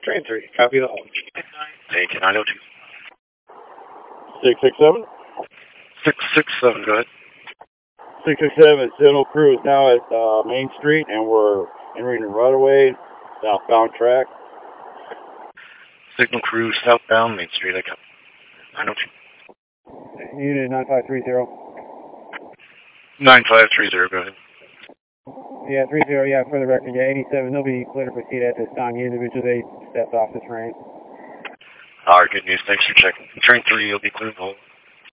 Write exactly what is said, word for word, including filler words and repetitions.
Train three, copy the hold. Take it, nine oh two. six six seven? six six seven, go ahead. six six seven, Signal Crew is now at uh, Main Street, and we're entering the right-of-way, southbound track. Signal Crew, southbound Main Street, I got nine oh two. Unit nine five three zero. nine five three zero, go ahead. Yeah, three zero, yeah, for the record, yeah, eighty-seven, nobody clear to proceed at this time. The individual, they stepped off the train. Alright, good news, thanks for checking. Train three, you'll be clear to hold.